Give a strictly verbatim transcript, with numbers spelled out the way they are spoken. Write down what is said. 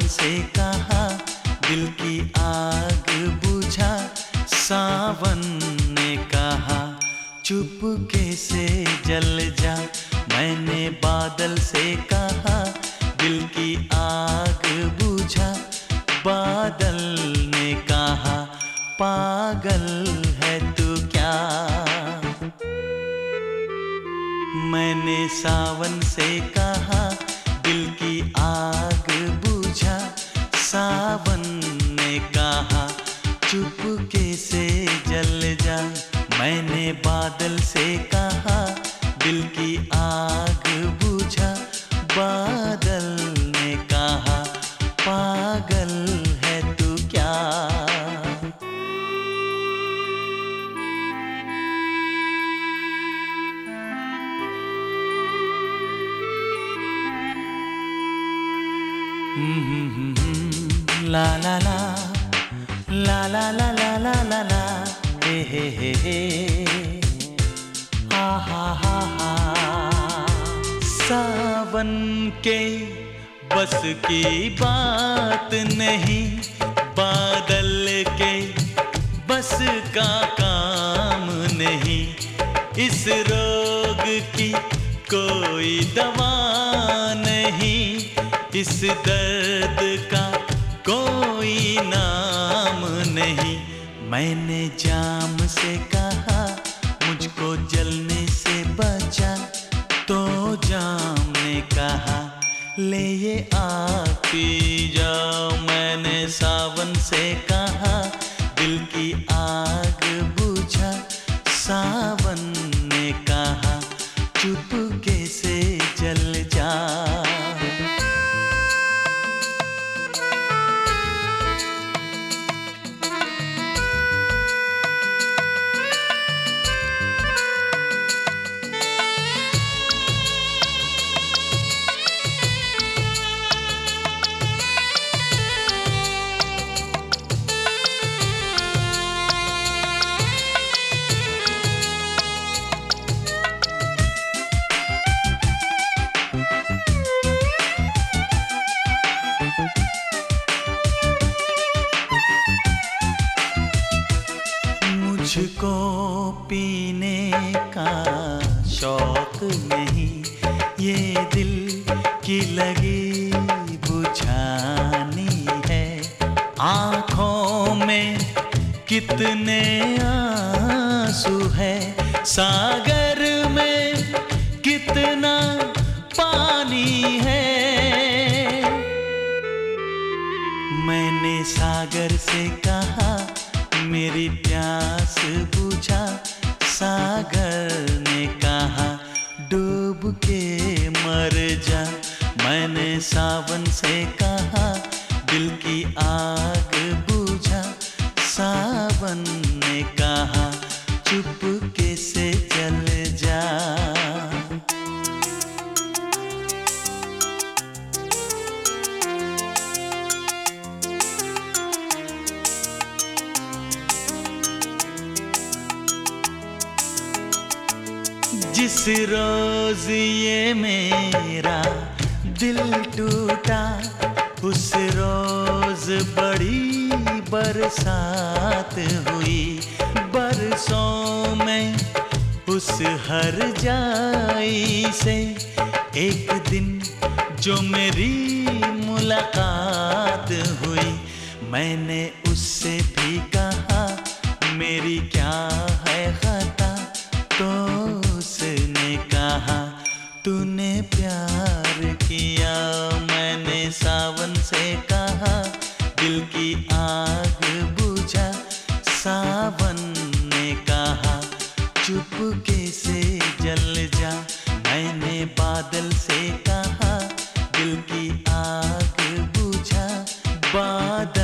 से कहा दिल की आग बुझा, सावन ने कहा चुपके से जल जा। मैंने बादल से कहा दिल की आग बुझा, बादल ने कहा पागल है तू क्या। मैंने सावन से कहा दिल की आग बुझा, सावन ने कहा चुपके से जल जा। मैंने बादल से कहा दिल की आग बुझा, बादल ने कहा पागल है तू क्या। ला ला ला ला ला ला ला ला ला ला हे हे हे हे हा हा हा हा। सावन के बस की बात नहीं, बादल के बस का काम नहीं। इस रोग की कोई दवा नहीं, इस दर्द का कोई नाम नहीं। मैंने जाम से कहा मुझको जलने से बचा, तो जाम ने कहा ले ये आग पी जाओ। मैंने सावन से कहा दिल की आग बुझा, सावन ने कहा चुपके से जल जा। मुझको पीने का शौक नहीं, ये दिल की लगी बुझानी है। आँखों में कितने आंसू है, सागर में कितना पानी है। मैंने सागर से कहा मेरी प्यास बुझा, सागर ने कहा डूब के मर जा। मैंने सावन से कहा दिल की आग बुझा, सावन ने कहा चुपके से जल जा। जिस रोज ये मेरा दिल टूटा, उस रोज बड़ी बरसात हुई। बरसों में उस हर जाई से एक दिन जो मेरी मुलाकात हुई। मैंने उससे भी कहा मेरी क्या है खता, तो उसने कहा तूने प्यार किया। मैंने सावन से कहा दिल की आग बुझा, सावन ने कहा चुपके से जल जा। मैंने बादल से कहा दिल की आग बुझा, बादल